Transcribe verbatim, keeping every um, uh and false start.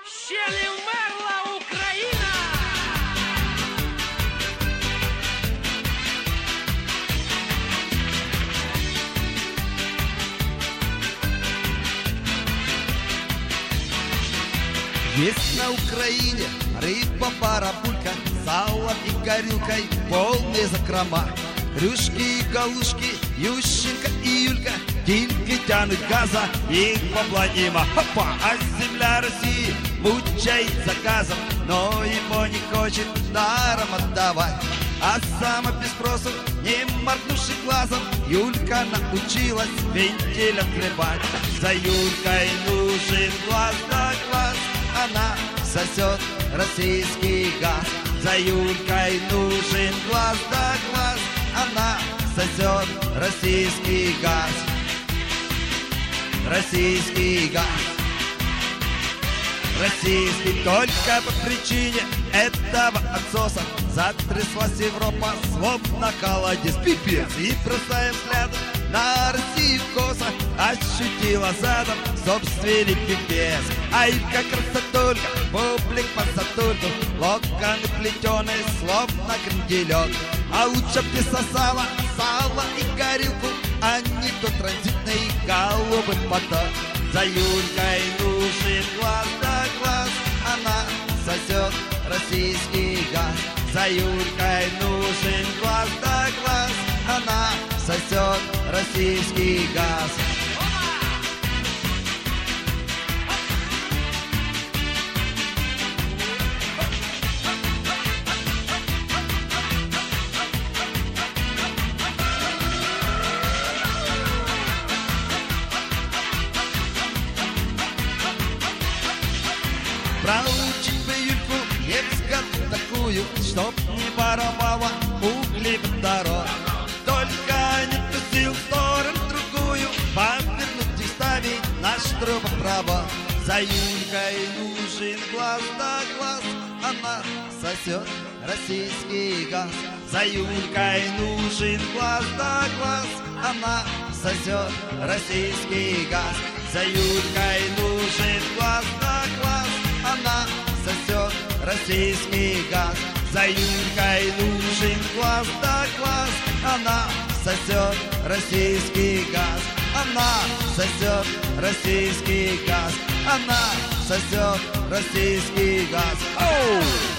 Ще не вмерла Україна! Есть на Украине рыба, барабулька, сало и горюкой полные закрома. Крюшки и галушки, Ющенко и Юлька, Тильки тянут газа, их бабла нема. Хопа! А земля России мучает заказом, но его не хочет даром отдавать. А сама без спросу, не моргнувши глазом, Юлька научилась вентиль открывать. За Юлькой нужен глаз да глаз, она сосет российский газ. За Юлькой нужен глаз да глаз, она сосет российский газ. Российский газ. Российский только по причине этого отсоса затряслась Европа, словно колодец. Пипец! И бросая взглядом на Россию косо, ощутила задом собственный пипец. Ай, как красотулька, бублик по затульку, локоны плетеные, словно кренделек. А лучше б ты сосала сало и горюку, а не то транзитный голубый поток. За Юлькой нужен глаз да глаз, она сосет российский газ. За Юлькой нужен глаз да глаз, она сосет российский газ. Проучить бы Юльку Невскую такую, чтоб не воровала угли в дорог. Только не тусил в сторону другую, повернуть и ставить наш трубопровод. За Юлькой нужен глаз да глаз, она сосет российский газ. За Юлькой нужен глаз да глаз, она сосет российский газ. За Юлькой нужен глаз да глаз, она сосет российский газ. За Юлькой нужен глаз да глаз, она сосет российский газ. Она сосет российский газ. Она сосет российский газ. Оу!